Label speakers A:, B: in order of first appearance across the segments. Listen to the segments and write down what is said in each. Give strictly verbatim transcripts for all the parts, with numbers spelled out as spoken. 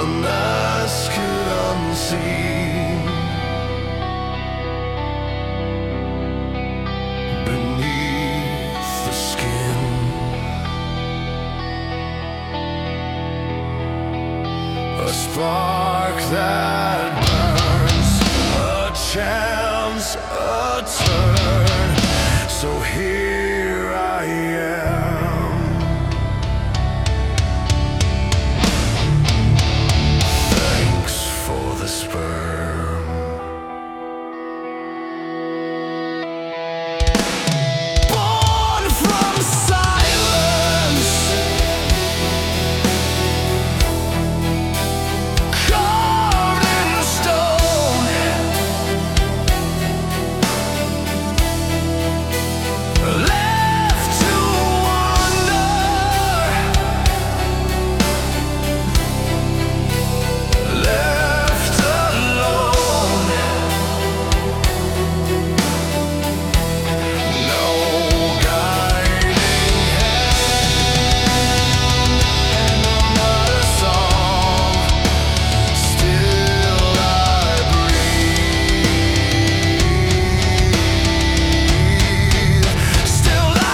A: unmasked, unseen. Beneath the skin, a spark that burns, a chance, a turn. So here I am. Thanks for the sperm. Born from silence, carved in stone, left to wander, left alone. No guiding hand, not a song. Still I breathe. Still I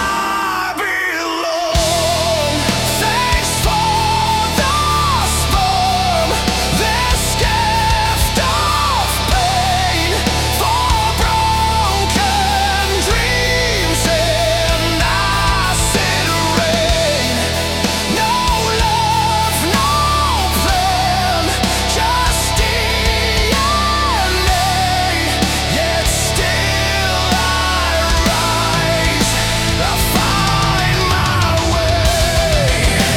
A: belong. Thanks for the sperm, this gift of pain, for broken dreams in acid rain. No love, no plan, just D N A. Yet still I rise, I find my way.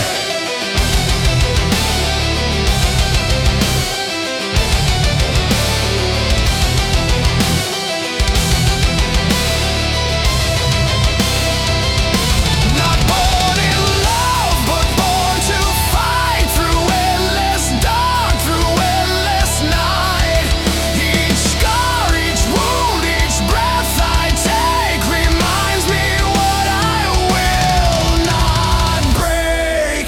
A: Not born in love, but born to fight through endless dark, through endless night. Each scar, each wound, each breath I take reminds me what I will not break.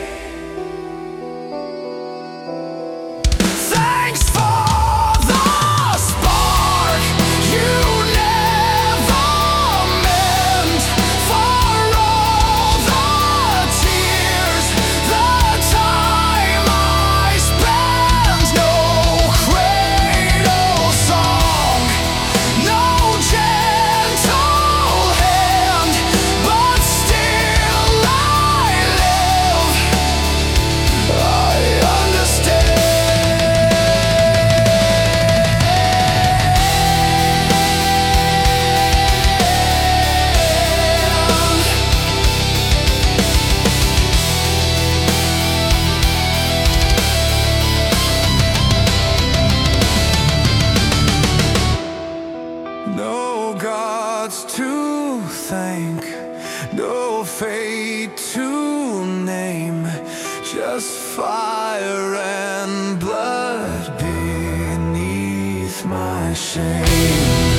A: Thanks for the spark you never meant, for all the tears, the time I spent. No cradle song, no gentle hand, but still I live. I understand. No gods to thank, no fate to name, just fire and blood beneath my shame.